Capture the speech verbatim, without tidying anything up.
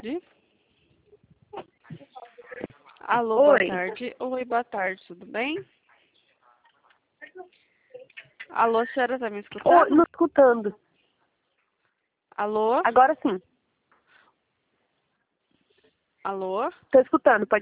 Alô, Oi. boa tarde. Oi, boa tarde, tudo bem? Alô, a senhora tá me escutando? Oi, não escutando. Alô? Agora sim. Alô? Tô escutando, pode